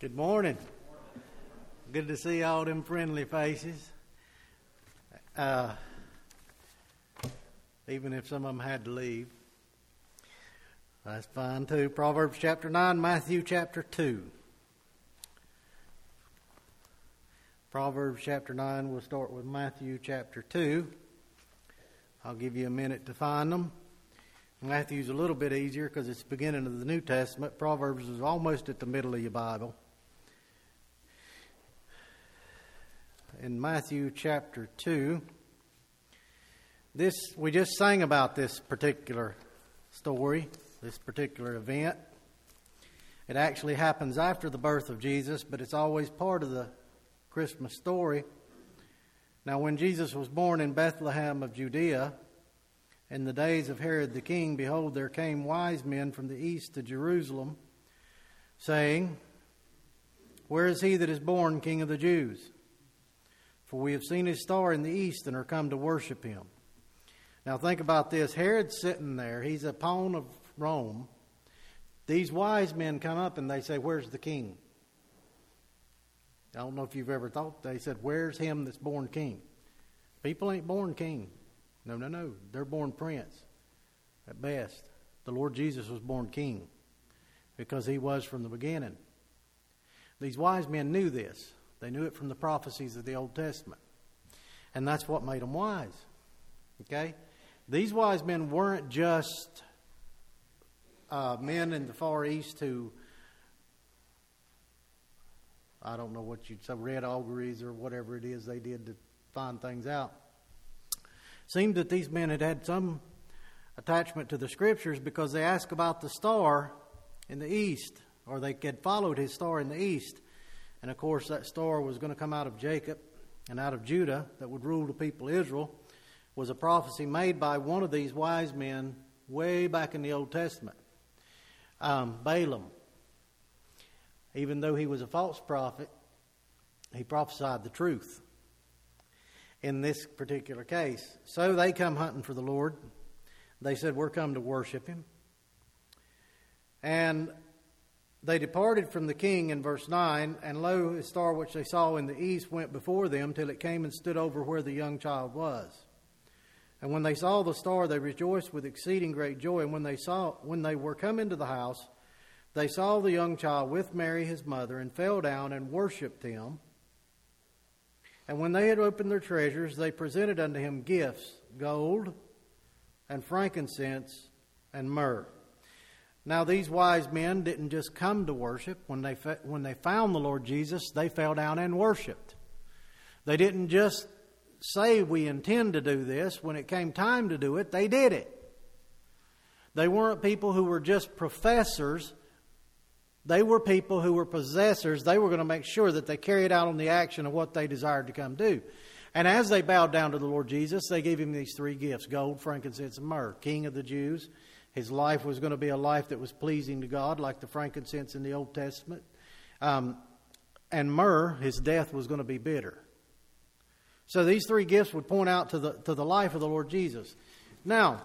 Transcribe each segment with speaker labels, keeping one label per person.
Speaker 1: Good morning. Good to see all them friendly faces. Even if some of them had to leave. That's fine too. Proverbs chapter 9, Matthew chapter 2. Proverbs chapter 9, we'll start with Matthew chapter 2. I'll give you a minute to find them. Matthew's a little bit easier because it's the beginning of the New Testament. Proverbs is almost at the middle of your Bible. In Matthew chapter 2, we just sang about this particular story, this particular event. It actually happens after the birth of Jesus, but it's always part of the Christmas story. Now, when Jesus was born in Bethlehem of Judea, in the days of Herod the king, behold, there came wise men from the east to Jerusalem, saying, Where is he that is born King of the Jews? For we have seen his star in the east and are come to worship him. Now think about this. Herod's sitting there. He's a pawn of Rome. These wise men come up and they say, Where's the king? I don't know if you've ever thought. They said, Where's him that's born king? People ain't born king. No. They're born prince at best. The Lord Jesus was born king because he was from the beginning. These wise men knew this. They knew it from the prophecies of the Old Testament. And that's what made them wise. Okay? These wise men weren't just men in the Far East who, I don't know what you'd say, read auguries or whatever it is they did to find things out. Seemed that these men had some attachment to the Scriptures because they asked about the star in the east, or they had followed his star in the east. And of course, that star was going to come out of Jacob and out of Judah that would rule the people of Israel. Was a prophecy made by one of these wise men way back in the Old Testament. Balaam. Even though he was a false prophet, he prophesied the truth in this particular case. So they come hunting for the Lord. They said, We're come to worship him. And they departed from the king in verse 9, and lo, a star which they saw in the east went before them till it came and stood over where the young child was. And when they saw the star, they rejoiced with exceeding great joy. And when they were come into the house, they saw the young child with Mary his mother, and fell down and worshipped him. And when they had opened their treasures, they presented unto him gifts, gold and frankincense and myrrh. Now, these wise men didn't just come to worship. When they found the Lord Jesus, they fell down and worshiped. They didn't just say, we intend to do this. When it came time to do it, they did it. They weren't people who were just professors. They were people who were possessors. They were going to make sure that they carried out on the action of what they desired to come do. And as they bowed down to the Lord Jesus, they gave him these three gifts, gold, frankincense, and myrrh. King of the Jews. His life was going to be a life that was pleasing to God, like the frankincense in the Old Testament. And myrrh, his death was going to be bitter. So these three gifts would point out to the life of the Lord Jesus. Now,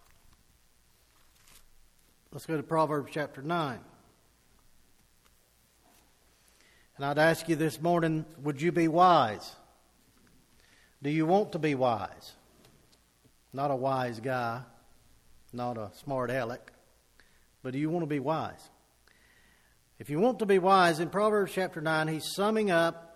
Speaker 1: let's go to Proverbs chapter 9. And I'd ask you this morning, would you be wise? Do you want to be wise? Not a wise guy. Not a smart aleck, but do you want to be wise? If you want to be wise, in Proverbs chapter 9, he's summing up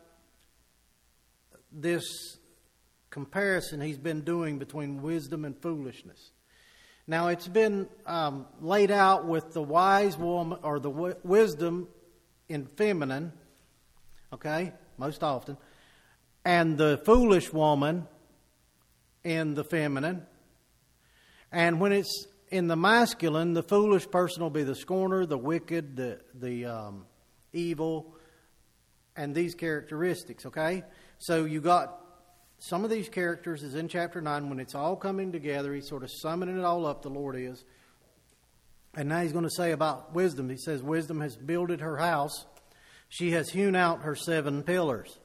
Speaker 1: this comparison he's been doing between wisdom and foolishness. Now, it's been laid out with the wise woman, or the wisdom in feminine, okay, most often, and the foolish woman in the feminine. And when it's in the masculine, the foolish person will be the scorner, the wicked, the evil, and these characteristics, okay? So you got some of these characters is in chapter 9. When it's all coming together, he's sort of summing it all up, the Lord is. And now he's going to say about wisdom. He says, Wisdom has builded her house. She has hewn out her 7 pillars.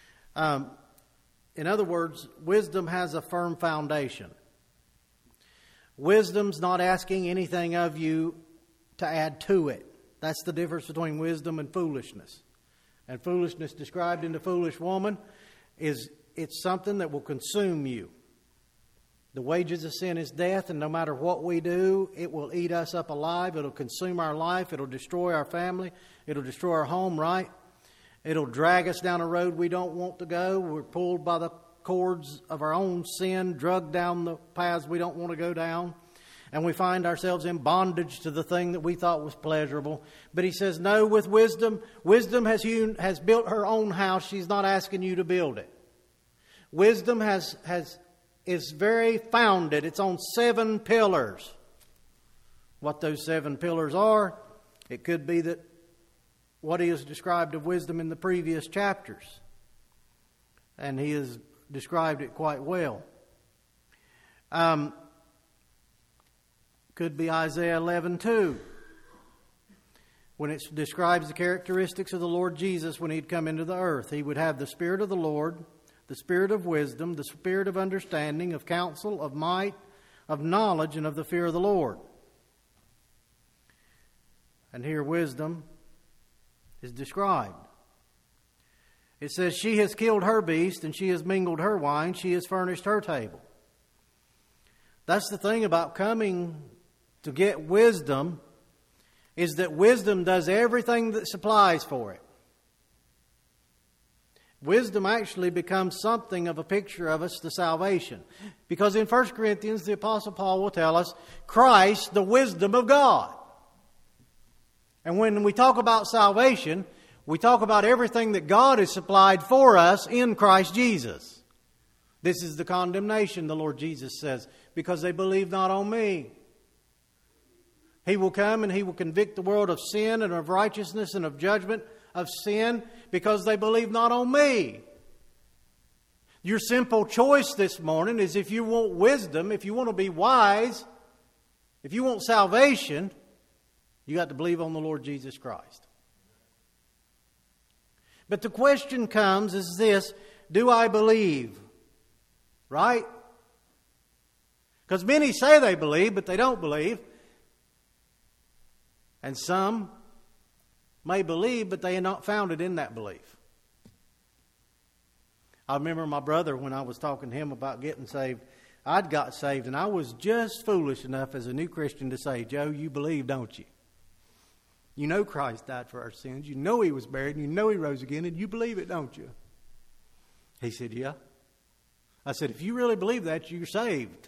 Speaker 1: In other words, wisdom has a firm foundation. Wisdom's not asking anything of you to add to it. That's the difference between wisdom and foolishness. And foolishness described in the foolish woman is it's something that will consume you. The wages of sin is death, and no matter what we do, it will eat us up alive. It'll consume our life. It'll destroy our family. It'll destroy our home, right? It'll drag us down a road we don't want to go. We're pulled by the cords of our own sin, drugged down the paths we don't want to go down. And we find ourselves in bondage to the thing that we thought was pleasurable. But he says, no, with wisdom. Wisdom has built her own house. She's not asking you to build it. Wisdom is very founded. It's on 7 pillars. What those 7 pillars are, it could be that what he has described of wisdom in the previous chapters. And he has described it quite well. Could be Isaiah 11:2, when it describes the characteristics of the Lord Jesus when he'd come into the earth. He would have the Spirit of the Lord, the Spirit of wisdom, the Spirit of understanding, of counsel, of might, of knowledge, and of the fear of the Lord. And here wisdom is described. It says, she has killed her beast, and she has mingled her wine, she has furnished her table. That's the thing about coming to get wisdom, is that wisdom does everything that supplies for it. Wisdom actually becomes something of a picture of us to salvation. Because in 1 Corinthians, the Apostle Paul will tell us, Christ, the wisdom of God. And when we talk about salvation, we talk about everything that God has supplied for us in Christ Jesus. This is the condemnation, the Lord Jesus says, because they believe not on me. He will come and he will convict the world of sin and of righteousness and of judgment of sin because they believe not on me. Your simple choice this morning is, if you want wisdom, if you want to be wise, if you want salvation, you got to believe on the Lord Jesus Christ. But the question comes is this: do I believe? Right? Because many say they believe, but they don't believe. And some may believe, but they are not founded in that belief. I remember my brother, when I was talking to him about getting saved, I'd got saved, and I was just foolish enough as a new Christian to say, Joe, you believe, don't you? You know Christ died for our sins. You know he was buried, and you know he rose again, and you believe it, don't you? He said, yeah. I said, if you really believe that, you're saved.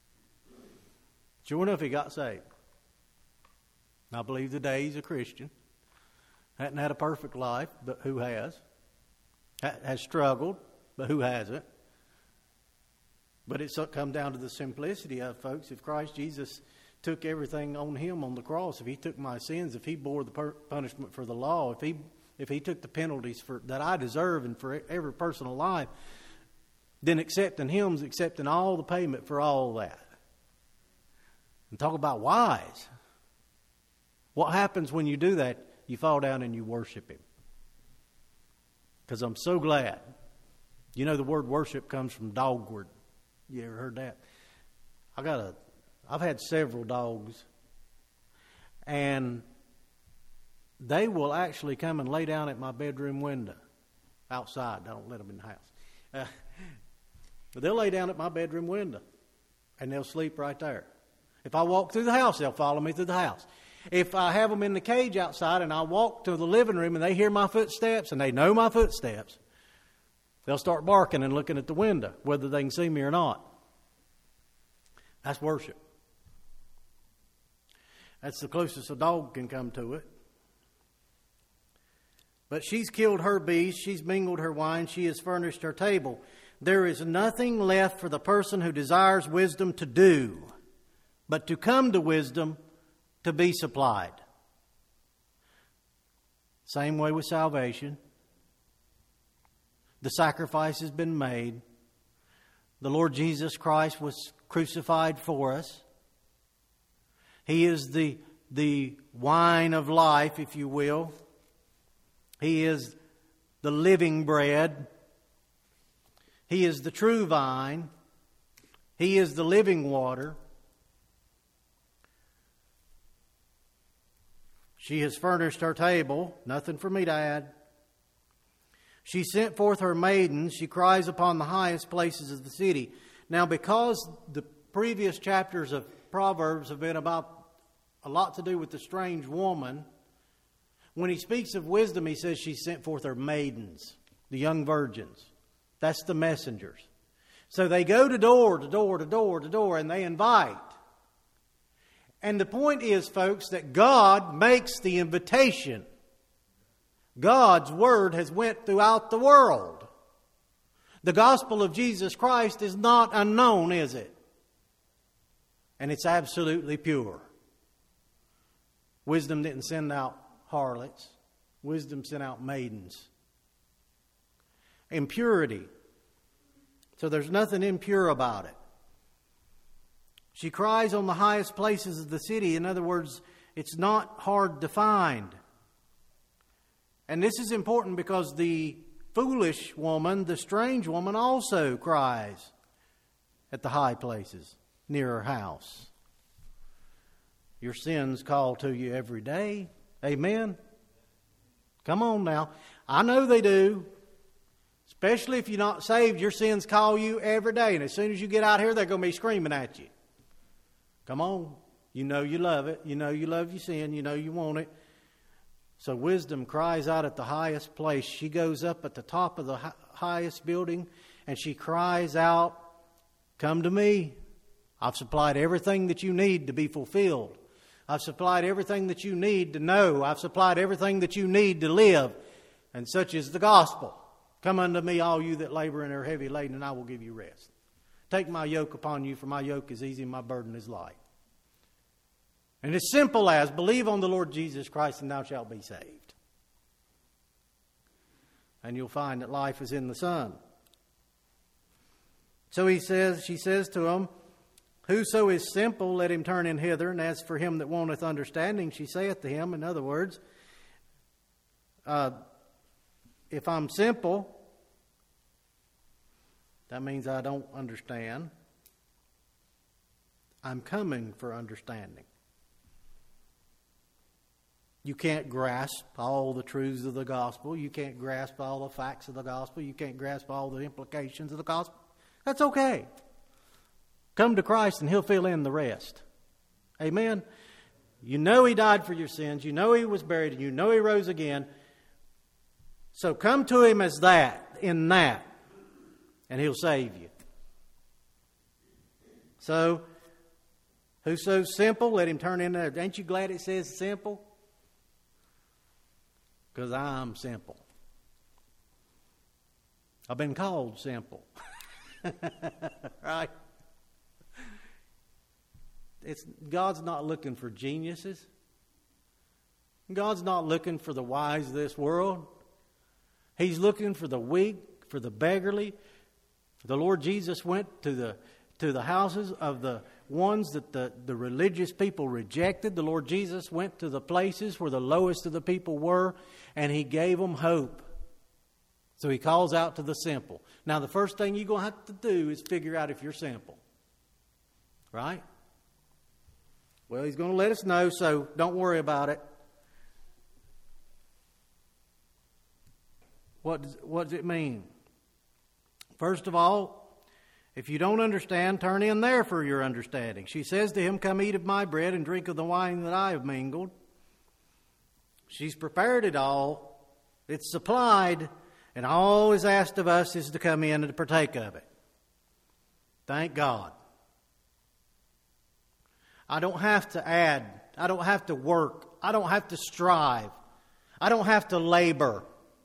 Speaker 1: Sure enough, he got saved. I believe today he's a Christian. Hadn't had a perfect life, but who has? Has struggled, but who hasn't? But it's come down to the simplicity of, folks, if Christ Jesus took everything on him on the cross, if he took my sins, if he bore the punishment for the law, if he took the penalties that I deserve and for every personal life, then accepting him is accepting all the payment for all that. And talk about wise. What happens when you do that? You fall down and you worship him. Because I'm so glad. You know, the word worship comes from dogward. You ever heard that? I've had several dogs, and they will actually come and lay down at my bedroom window outside. I don't let them in the house. But they'll lay down at my bedroom window, and they'll sleep right there. If I walk through the house, they'll follow me through the house. If I have them in the cage outside and I walk to the living room and they hear my footsteps and they know my footsteps, they'll start barking and looking at the window, whether they can see me or not. That's worship. That's the closest a dog can come to it. But she's killed her beast, she's mingled her wine, she has furnished her table. There is nothing left for the person who desires wisdom to do, but to come to wisdom to be supplied. Same way with salvation. The sacrifice has been made. The Lord Jesus Christ was crucified for us. He is the wine of life, if you will. He is the living bread. He is the true vine. He is the living water. She has furnished her table. Nothing for me to add. She sent forth her maidens. She cries upon the highest places of the city. Now, because the previous chapters of Proverbs have been about a lot to do with the strange woman, when he speaks of wisdom, he says she sent forth her maidens, the young virgins. That's the messengers. So they go to door to door to door to door, and they invite. And the point is, folks, that God makes the invitation. God's word has went throughout the world. The gospel of Jesus Christ is not unknown, is it? And it's absolutely pure. Wisdom didn't send out harlots. Wisdom sent out maidens. Impurity. So there's nothing impure about it. She cries on the highest places of the city. In other words, it's not hard to find. And this is important because the foolish woman, the strange woman, also cries at the high places near her house. Your sins call to you every day. Amen? Come on now. I know they do. Especially if you're not saved, your sins call you every day. And as soon as you get out here, they're going to be screaming at you. Come on. You know you love it. You know you love your sin. You know you want it. So wisdom cries out at the highest place. She goes up at the top of the highest building and she cries out, "Come to me. I've supplied everything that you need to be fulfilled. I've supplied everything that you need to know. I've supplied everything that you need to live. And such is the gospel. Come unto me, all you that labor and are heavy laden, and I will give you rest. Take my yoke upon you, for my yoke is easy and my burden is light." And it's simple as, believe on the Lord Jesus Christ and thou shalt be saved. And you'll find that life is in the Son. So she says to him, "Whoso is simple, let him turn in hither. And as for him that wanteth understanding, she saith to him," in other words, if I'm simple, that means I don't understand. I'm coming for understanding. You can't grasp all the truths of the gospel. You can't grasp all the facts of the gospel. You can't grasp all the implications of the gospel. That's okay. Come to Christ and He'll fill in the rest. Amen? You know He died for your sins. You know He was buried. And you know He rose again. So come to Him as that, in that, and He'll save you. So, whoso's simple, let him turn in there. Ain't you glad it says simple? Because I'm simple. I've been called simple. Right? God's not looking for geniuses. God's not looking for the wise of this world. He's looking for the weak, for the beggarly. The Lord Jesus went to the houses of the ones that the religious people rejected. The Lord Jesus went to the places where the lowest of the people were, and He gave them hope. So He calls out to the simple. Now, the first thing you're going to have to do is figure out if you're simple. Right? Well, He's going to let us know, so don't worry about it. What does it mean? First of all, if you don't understand, turn in there for your understanding. She says to him, "Come eat of my bread and drink of the wine that I have mingled." She's prepared it all. It's supplied. And all is asked of us is to come in and to partake of it. Thank God. I don't have to add. I don't have to work. I don't have to strive. I don't have to labor.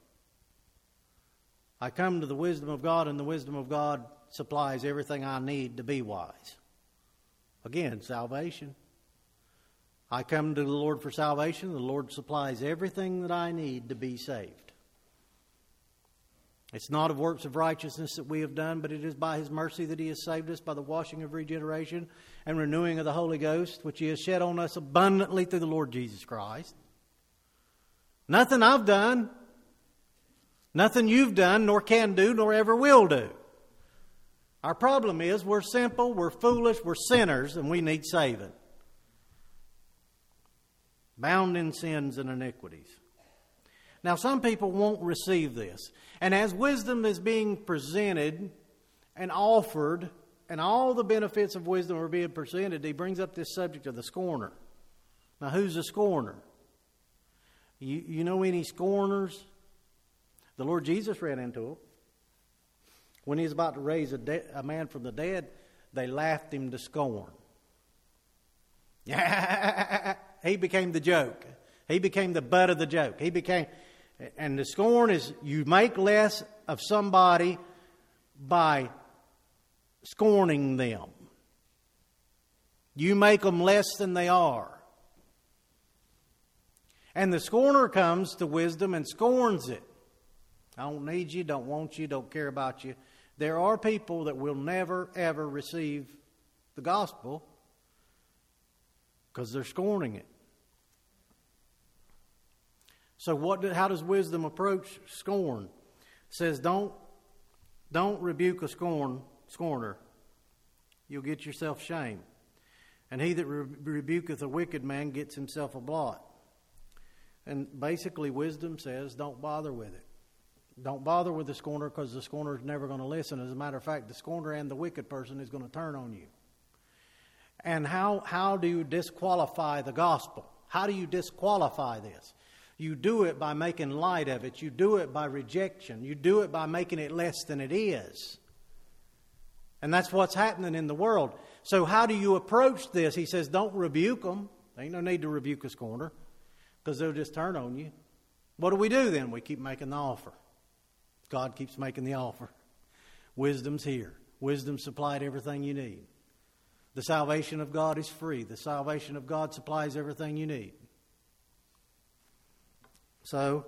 Speaker 1: I come to the wisdom of God, and the wisdom of God supplies everything I need to be wise. Again, salvation. I come to the Lord for salvation. The Lord supplies everything that I need to be saved. It's not of works of righteousness that we have done, but it is by His mercy that He has saved us by the washing of regeneration and renewing of the Holy Ghost, which He has shed on us abundantly through the Lord Jesus Christ. Nothing I've done, nothing you've done, nor can do, nor ever will do. Our problem is we're simple, we're foolish, we're sinners, and we need saving. Bound in sins and iniquities. Now, some people won't receive this. And as wisdom is being presented and offered, and all the benefits of wisdom are being presented, he brings up this subject of the scorner. Now, who's a scorner? You know any scorners? The Lord Jesus ran into them. When he was about to raise a man from the dead, they laughed him to scorn. He became the joke. He became the butt of the joke. And the scorn is you make less of somebody by scorning them. You make them less than they are. And the scorner comes to wisdom and scorns it. I don't need you, don't want you, don't care about you. There are people that will never, ever receive the gospel because they're scorning it. So how does wisdom approach scorn? It says, don't rebuke a scorner. You'll get yourself shame. And he that rebuketh a wicked man gets himself a blot. And basically wisdom says, don't bother with it. Don't bother with the scorner because the scorner is never going to listen. As a matter of fact, the scorner and the wicked person is going to turn on you. And how do you disqualify the gospel? How do you disqualify this? You do it by making light of it. You do it by rejection. You do it by making it less than it is. And that's what's happening in the world. So how do you approach this? He says, don't rebuke them. There ain't no need to rebuke a scorner because they'll just turn on you. What do we do then? We keep making the offer. God keeps making the offer. Wisdom's here. Wisdom supplied everything you need. The salvation of God is free. The salvation of God supplies everything you need. So,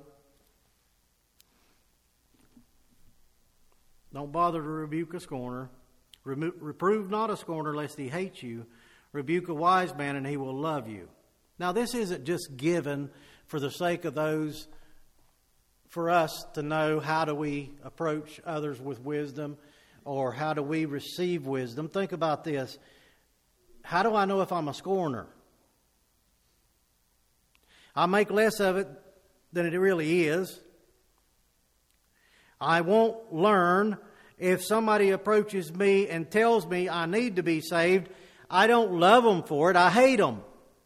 Speaker 1: don't bother to rebuke a scorner. Reprove not a scorner lest he hate you. Rebuke a wise man and he will love you. Now, this isn't just given for the sake of those, for us to know how do we approach others with wisdom or how do we receive wisdom. Think about this. How do I know if I'm a scorner? I make less of it than it really is. I won't learn if somebody approaches me and tells me I need to be saved. I don't love them for it. I hate them.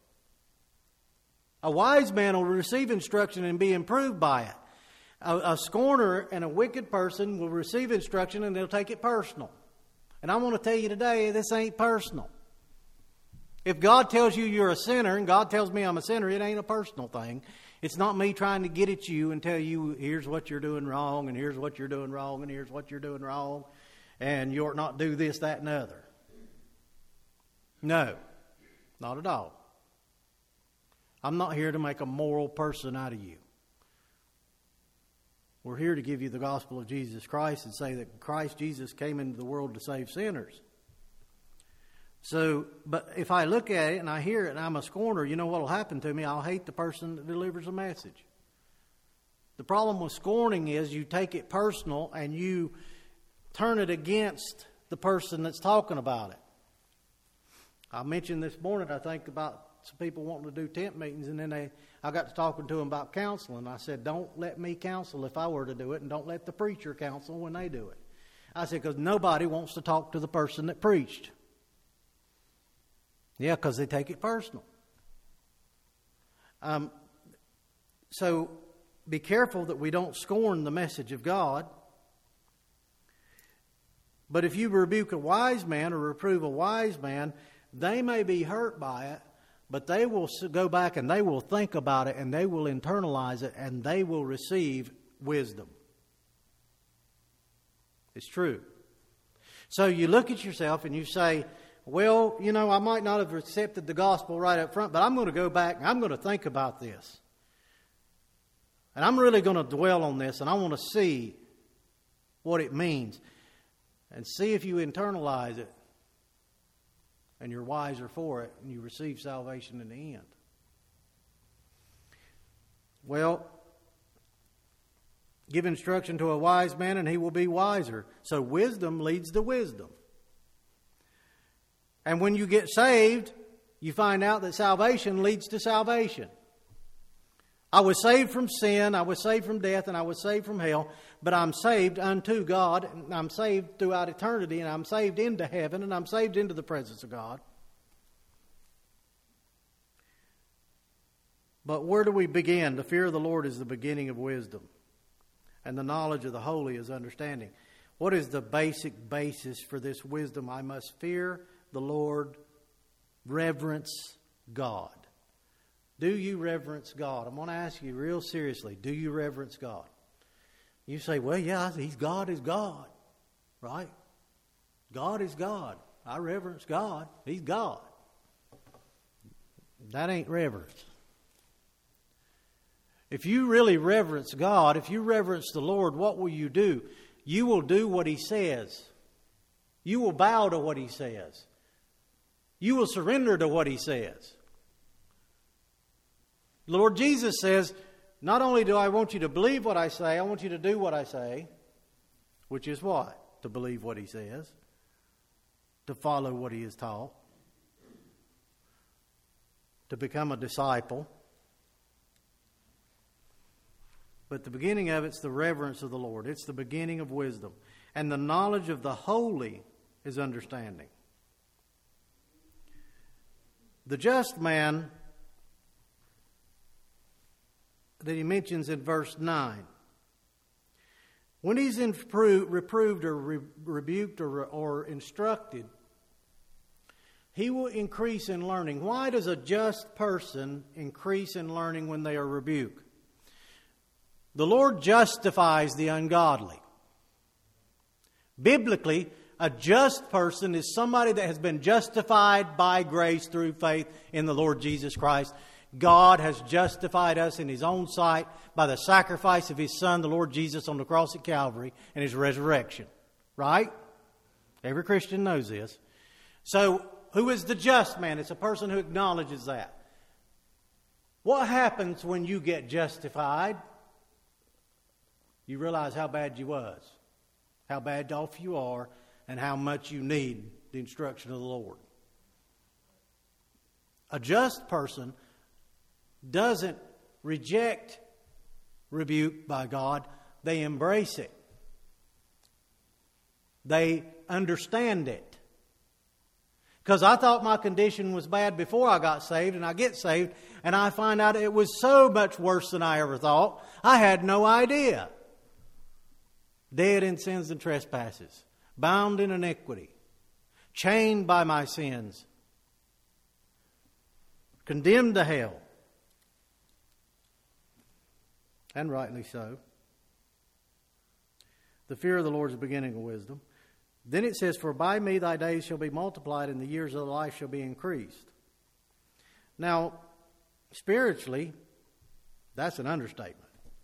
Speaker 1: A wise man will receive instruction and be improved by it. A scorner and a wicked person will receive instruction and they'll take it personal. And I want to tell you today, this ain't personal. If God tells you you're a sinner and God tells me I'm a sinner, it ain't a personal thing. It's not me trying to get at you and tell you here's what you're doing wrong and here's what you're doing wrong and here's what you're doing wrong and you ought not do this, that, and the other. No, not at all. I'm not here to make a moral person out of you. We're here to give you the gospel of Jesus Christ and say that Christ Jesus came into the world to save sinners. So, but if I look at it and I hear it and I'm a scorner, you know what will happen to me? I'll hate the person that delivers a message. The problem with scorning is you take it personal and you turn it against the person that's talking about it. I mentioned this morning, I think, about some people wanting to do tent meetings, and then I got to talking to them about counseling. I said, don't let me counsel if I were to do it, and don't let the preacher counsel when they do it. I said, because nobody wants to talk to the person that preached. Yeah, because they take it personal. So be careful that we don't scorn the message of God. But if you rebuke a wise man or reprove a wise man, they may be hurt by it, but they will go back and they will think about it and they will internalize it and they will receive wisdom. It's true. So you look at yourself and you say, well, you know, I might not have accepted the gospel right up front, but I'm going to go back and I'm going to think about this. And I'm really going to dwell on this and I want to see what it means and see if you internalize it and you're wiser for it and you receive salvation in the end. Well, give instruction to a wise man and he will be wiser. So wisdom leads to wisdom. And when you get saved, you find out that salvation leads to salvation. I was saved from sin, I was saved from death, and I was saved from hell, but I'm saved unto God, and I'm saved throughout eternity, and I'm saved into heaven, and I'm saved into the presence of God. But where do we begin? The fear of the Lord is the beginning of wisdom, and the knowledge of the holy is understanding. What is the basic basis for this wisdom? I must fear the Lord, reverence God. Do you reverence God? I'm going to ask you real seriously, do you reverence God? You say, well, yeah, God is God, right? God is God. I reverence God. He's God. That ain't reverence. If you really reverence God, if you reverence the Lord, what will you do? You will do what He says. You will bow to what He says. You will surrender to what He says. Lord Jesus says, not only do I want you to believe what I say, I want you to do what I say. Which is what? To believe what He says. To follow what He has taught. To become a disciple. But the beginning of it's the reverence of the Lord. It's the beginning of wisdom. And the knowledge of the holy is understanding. The just man that he mentions in verse 9, when he's reproved or rebuked or instructed, he will increase in learning. Why does a just person increase in learning when they are rebuked? The Lord justifies the ungodly. Biblically, a just person is somebody that has been justified by grace through faith in the Lord Jesus Christ. God has justified us in His own sight by the sacrifice of His Son, the Lord Jesus, on the cross at Calvary and His resurrection. Right? Every Christian knows this. So, who is the just man? It's a person who acknowledges that. What happens when you get justified? You realize how bad you was, how bad off you are, and how much you need the instruction of the Lord. A just person doesn't reject rebuke by God. They embrace it. They understand it. Because I thought my condition was bad before I got saved, and I get saved, and I find out it was so much worse than I ever thought. I had no idea. Dead in sins and trespasses, bound in iniquity, chained by my sins, condemned to hell. And rightly so. The fear of the Lord is the beginning of wisdom. Then it says, for by me thy days shall be multiplied, and the years of thy life shall be increased. Now, spiritually, that's an understatement.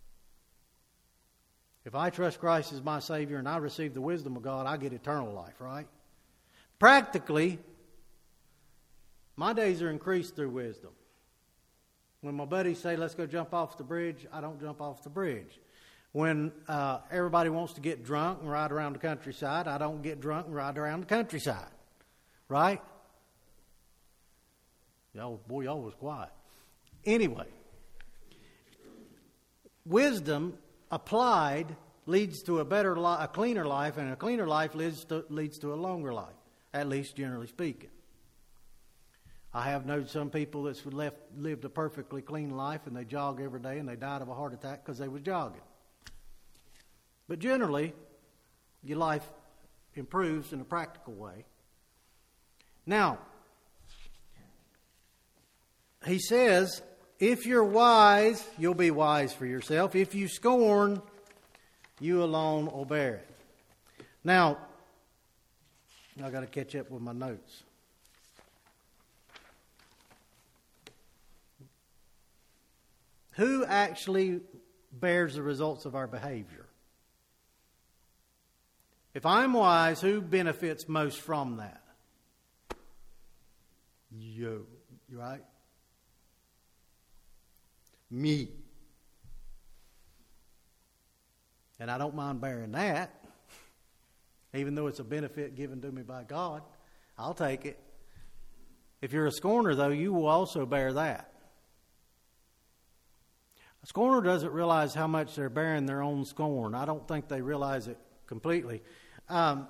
Speaker 1: If I trust Christ as my Savior and I receive the wisdom of God, I get eternal life, right? Practically, my days are increased through wisdom. When my buddies say, let's go jump off the bridge, I don't jump off the bridge. When everybody wants to get drunk and ride around the countryside, I don't get drunk and ride around the countryside. Right? Y'all was quiet. Anyway, wisdom applied leads to a cleaner life, and a cleaner life leads to a longer life, at least generally speaking. I have known some people that's lived a perfectly clean life, and they jog every day, and they died of a heart attack because they was jogging. But generally, your life improves in a practical way. Now, he says, if you're wise, you'll be wise for yourself. If you scorn, you alone will bear it. Now, I've got to catch up with my notes. Who actually bears the results of our behavior? If I'm wise, who benefits most from that? You, right? Me. And I don't mind bearing that, even though it's a benefit given to me by God. I'll take it. If you're a scorner, though, you will also bear that. A scorner doesn't realize how much they're bearing their own scorn. I don't think they realize it completely. Have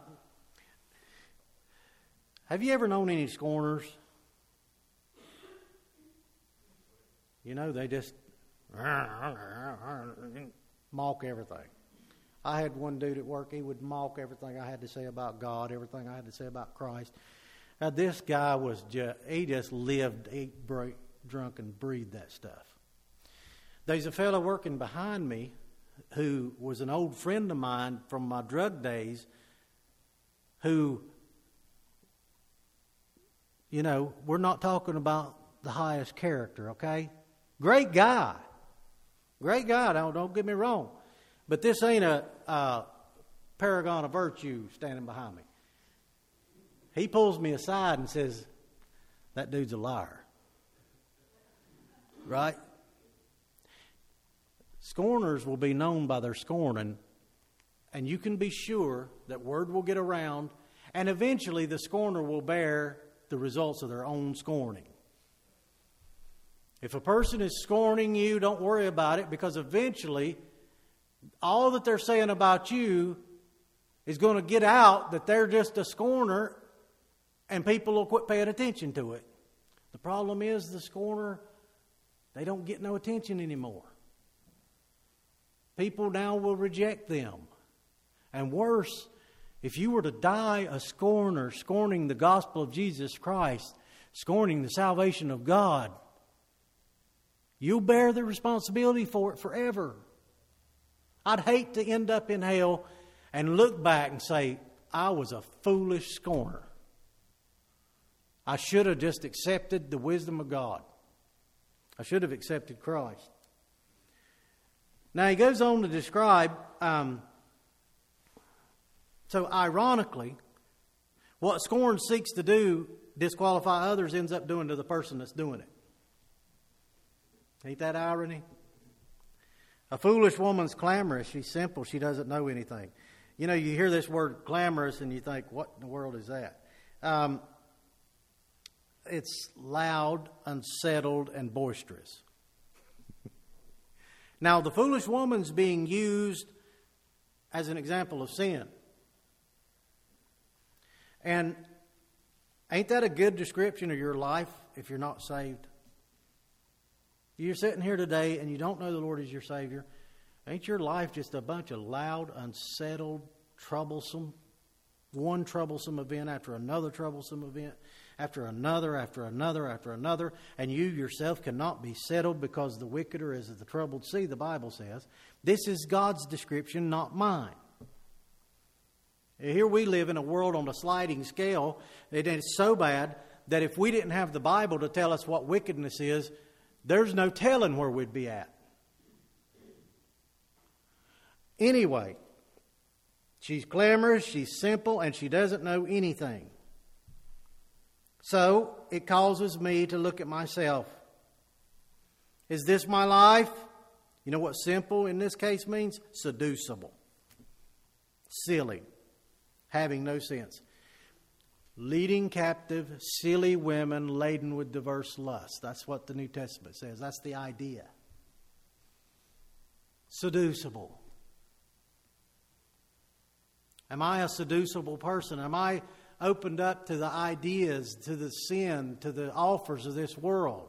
Speaker 1: you ever known any scorners? You know, they just mock everything. I had one dude at work, he would mock everything I had to say about God, everything I had to say about Christ. Now, this guy he just lived, ate, drunk, and breathed that stuff. There's a fellow working behind me who was an old friend of mine from my drug days who, you know, we're not talking about the highest character, okay? Great guy. Great guy, don't get me wrong. But this ain't a paragon of virtue standing behind me. He pulls me aside and says, that dude's a liar. Right? Scorners will be known by their scorning, and you can be sure that word will get around, and eventually the scorner will bear the results of their own scorning. If a person is scorning you, don't worry about it, because eventually all that they're saying about you is going to get out that they're just a scorner, and people will quit paying attention to it. The problem is the scorner, they don't get no attention anymore. People now will reject them. And worse, if you were to die a scorner, scorning the gospel of Jesus Christ, scorning the salvation of God, you'll bear the responsibility for it forever. I'd hate to end up in hell and look back and say, I was a foolish scorner. I should have just accepted the wisdom of God. I should have accepted Christ. Now he goes on to describe, so ironically, what scorn seeks to do, disqualify others, ends up doing to the person that's doing it. Ain't that irony? A foolish woman's clamorous. She's simple. She doesn't know anything. You know, you hear this word clamorous and you think, what in the world is that? It's loud, unsettled, and boisterous. Now, the foolish woman's being used as an example of sin. And ain't that a good description of your life if you're not saved? You're sitting here today and you don't know the Lord as your Savior. Ain't your life just a bunch of loud, unsettled, troublesome, one troublesome event after another troublesome event, after another, and you yourself cannot be settled because the wicked are as the troubled sea, the Bible says. This is God's description, not mine. Here we live in a world on a sliding scale. It is so bad that if we didn't have the Bible to tell us what wickedness is, there's no telling where we'd be at. Anyway, she's clamorous, she's simple, and she doesn't know anything. So, it causes me to look at myself. Is this my life? You know what simple in this case means? Seducible. Silly. Having no sense. Leading captive, silly women laden with diverse lusts. That's what the New Testament says. That's the idea. Seducible. Am I a seducible person? Am I opened up to the ideas, to the sin, to the offers of this world?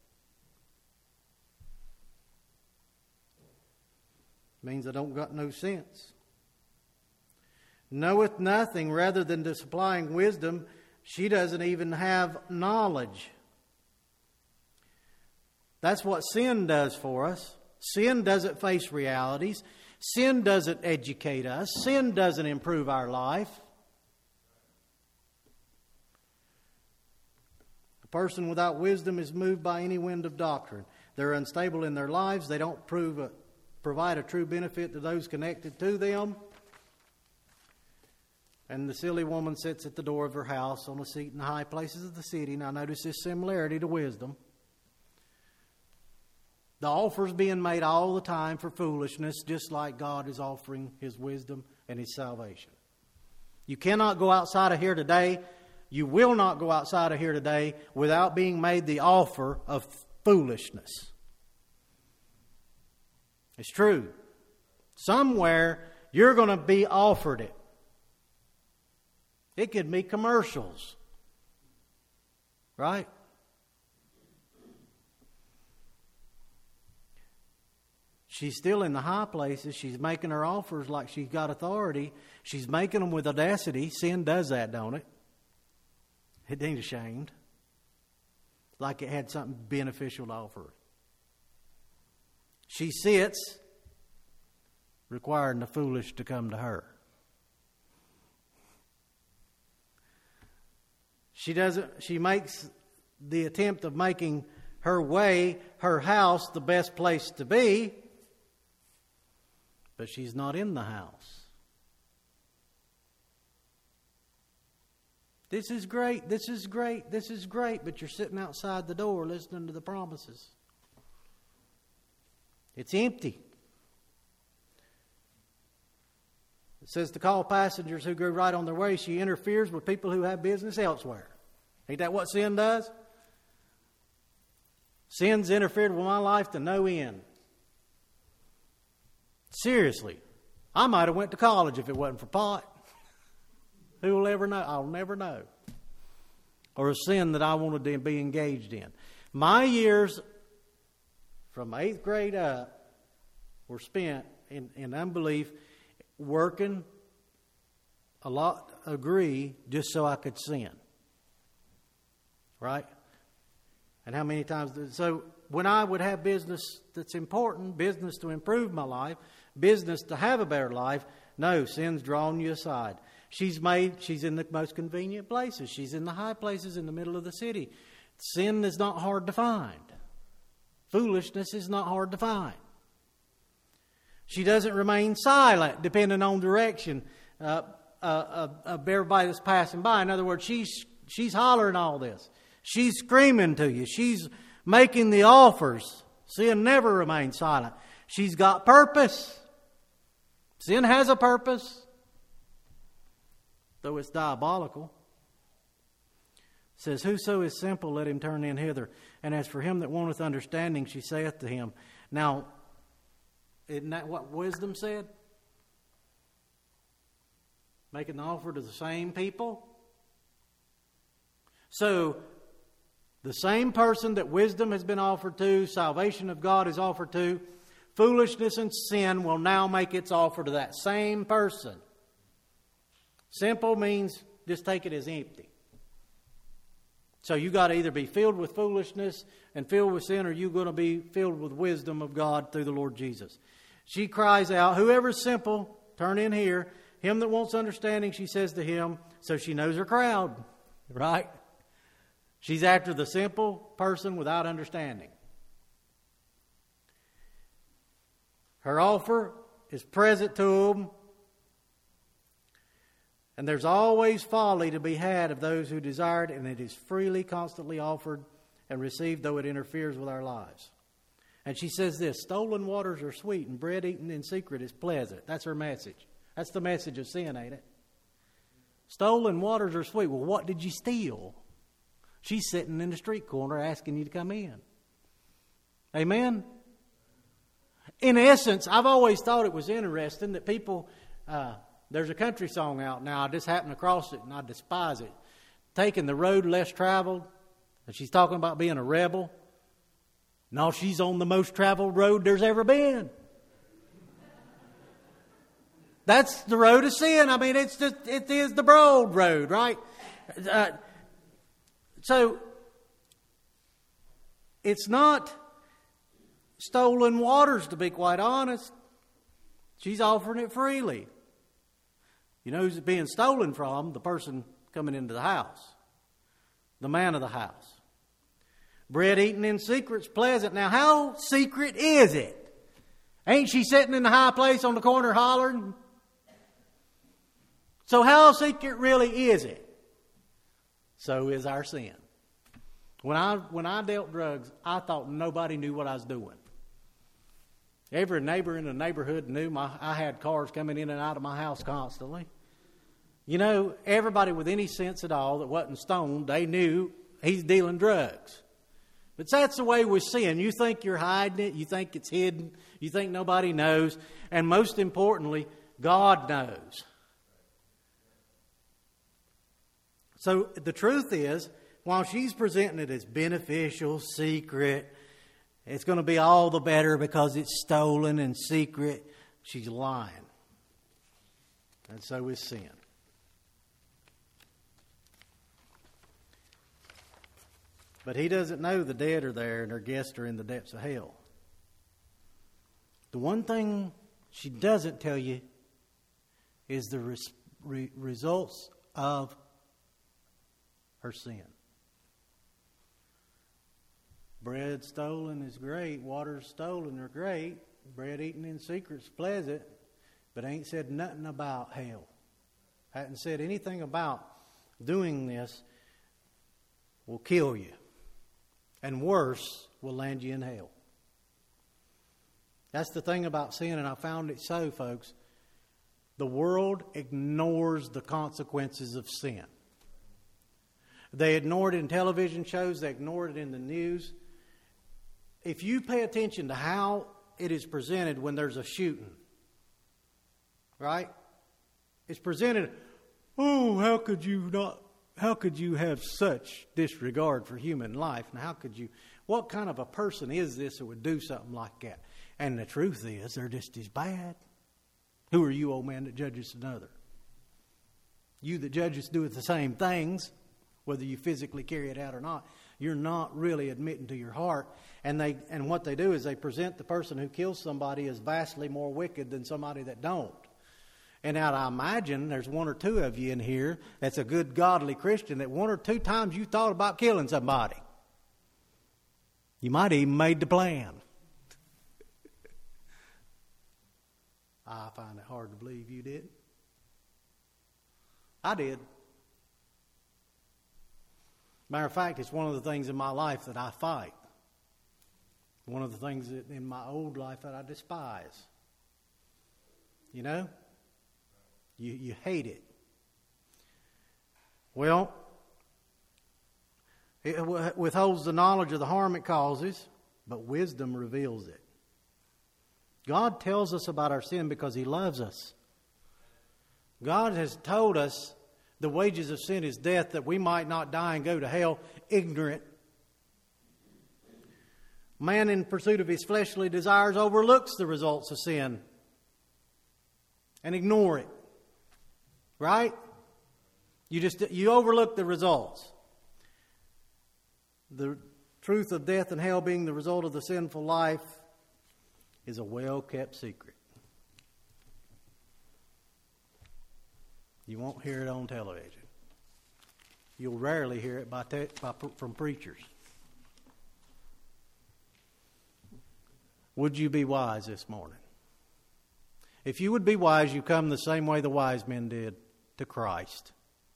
Speaker 1: Means I don't got no sense. Knoweth nothing, rather than to supplying wisdom, she doesn't even have knowledge. That's what sin does for us. Sin doesn't face realities. Sin doesn't educate us. Sin doesn't improve our life. A person without wisdom is moved by any wind of doctrine. They're unstable in their lives. They don't provide a true benefit to those connected to them. And the silly woman sits at the door of her house on a seat in the high places of the city. Now notice this similarity to wisdom. The offer's being made all the time for foolishness, just like God is offering His wisdom and His salvation. You cannot go outside of here today. You will not go outside of here today without being made the offer of foolishness. It's true. Somewhere you're going to be offered it. It could be commercials. Right? She's still in the high places. She's making her offers like she's got authority. She's making them with audacity. Sin does that, don't it? It ain't ashamed. Like it had something beneficial to offer. She sits, requiring the foolish to come to her. She makes the attempt of making her way, her house, the best place to be, but she's not in the house. This is great, this is great, this is great, but you're sitting outside the door listening to the promises. It's empty. It says to call passengers who go right on their way. She interferes with people who have business elsewhere. Ain't that what sin does? Sin's interfered with my life to no end. Seriously. I might have went to college if it wasn't for pot. Who will ever know? I'll never know. Or a sin that I wanted to be engaged in. My years from 8th grade up were spent in unbelief, working a lot, agree, just so I could sin. Right? And how many times? So when I would have business that's important, business to improve my life, business to have a better life, no, sin's drawn you aside. She's in the most convenient places. She's in the high places in the middle of the city. Sin is not hard to find. Foolishness is not hard to find. She doesn't remain silent, depending on direction of everybody that's passing by. In other words, she's hollering all this. She's screaming to you. She's making the offers. Sin never remains silent. She's got purpose. Sin has a purpose, though it's diabolical. It says, whoso is simple, let him turn in hither. And as for him that wanteth understanding, she saith to him. Now, isn't that what wisdom said? Making the offer to the same people. So, the same person that wisdom has been offered to, salvation of God is offered to, foolishness and sin will now make its offer to that same person. Simple means just take it as empty. So you got to either be filled with foolishness and filled with sin, or you're going to be filled with wisdom of God through the Lord Jesus. She cries out, whoever's simple, turn in here. Him that wants understanding, she says to him, so she knows her crowd, right? She's after the simple person without understanding. Her offer is present to them. And there's always folly to be had of those who desire it, and it is freely, constantly offered and received, though it interferes with our lives. And she says this, stolen waters are sweet, and bread eaten in secret is pleasant. That's her message. That's the message of sin, ain't it? Stolen waters are sweet. Well, what did you steal? She's sitting in the street corner asking you to come in. Amen? In essence, I've always thought it was interesting that people... there's a country song out now. I just happened across it and I despise it. Taking the road less traveled. And she's talking about being a rebel. No, she's on the most traveled road there's ever been. That's the road of sin. I mean, it is the broad road, right? So, it's not stolen waters, to be quite honest. She's offering it freely. You know who's being stolen from? The person coming into the house. The man of the house. Bread eaten in secret's pleasant. Now, how secret is it? Ain't she sitting in the high place on the corner hollering? So how secret really is it? So is our sin. When I dealt drugs, I thought nobody knew what I was doing. Every neighbor in the neighborhood knew I had cars coming in and out of my house constantly. You know, everybody with any sense at all that wasn't stoned, they knew he's dealing drugs. But that's the way with sin. You think you're hiding it. You think it's hidden. You think nobody knows. And most importantly, God knows. So the truth is, while she's presenting it as beneficial, secret, it's going to be all the better because it's stolen and secret, she's lying. And so is sin. But he doesn't know the dead are there and her guests are in the depths of hell. The one thing she doesn't tell you is the results of her sin. Bread stolen is great. Water stolen are great. Bread eaten in secret is pleasant. But ain't said nothing about hell. Hadn't said anything about doing this will kill you. And worse, will land you in hell. That's the thing about sin, and I found it so, folks. The world ignores the consequences of sin. They ignore it in television shows. They ignore it in the news. If you pay attention to how it is presented when there's a shooting, right? It's presented, oh, how could you have such disregard for human life? And how could you, what kind of a person is this that would do something like that? And the truth is, they're just as bad. Who are you, old man, that judges another? You that judges doeth the same things, whether you physically carry it out or not. You're not really admitting to your heart. And what they do is they present the person who kills somebody as vastly more wicked than somebody that don't. And now I imagine there's one or two of you in here that's a good godly Christian that one or two times you thought about killing somebody. You might have even made the plan. I find it hard to believe you did. I did. Matter of fact, it's one of the things in my life that I fight. One of the things that in my old life that I despise. You know? You hate it. Well, it withholds the knowledge of the harm it causes, but wisdom reveals it. God tells us about our sin because He loves us. God has told us the wages of sin is death, that we might not die and go to hell ignorant. Man in pursuit of his fleshly desires overlooks the results of sin and ignore it. Right? You overlook the results. The truth of death and hell being the result of the sinful life is a well-kept secret. You won't hear it on television. You'll rarely hear it from preachers. Would you be wise this morning? If you would be wise, you come the same way the wise men did, to Christ.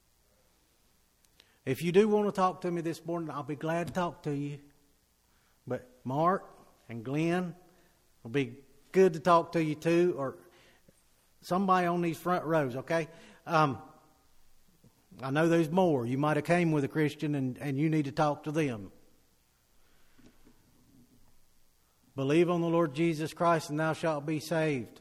Speaker 1: If you do want to talk to me this morning, I'll be glad to talk to you. But Mark and Glenn will be good to talk to you too, or somebody on these front rows, okay? I know there's more. You might have came with a Christian and you need to talk to them. Believe on the Lord Jesus Christ and thou shalt be saved.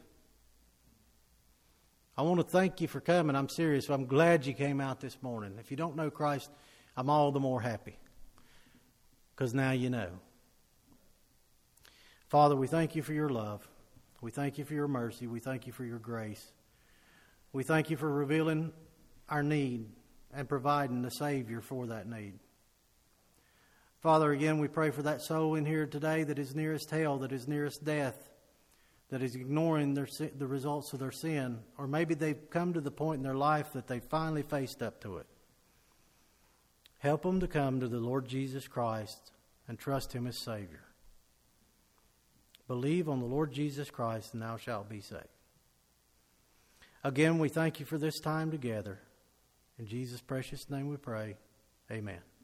Speaker 1: I want to thank you for coming. I'm serious. I'm glad you came out this morning. If you don't know Christ, I'm all the more happy. Because now you know. Father, we thank you for your love. We thank you for your mercy. We thank you for your grace. We thank you for revealing our need and providing the Savior for that need. Father, again, we pray for that soul in here today that is nearest hell, that is nearest death, that is ignoring the results of their sin. Or maybe they've come to the point in their life that they've finally faced up to it. Help them to come to the Lord Jesus Christ and trust Him as Savior. Believe on the Lord Jesus Christ and thou shalt be saved. Again, we thank you for this time together. In Jesus' precious name we pray. Amen.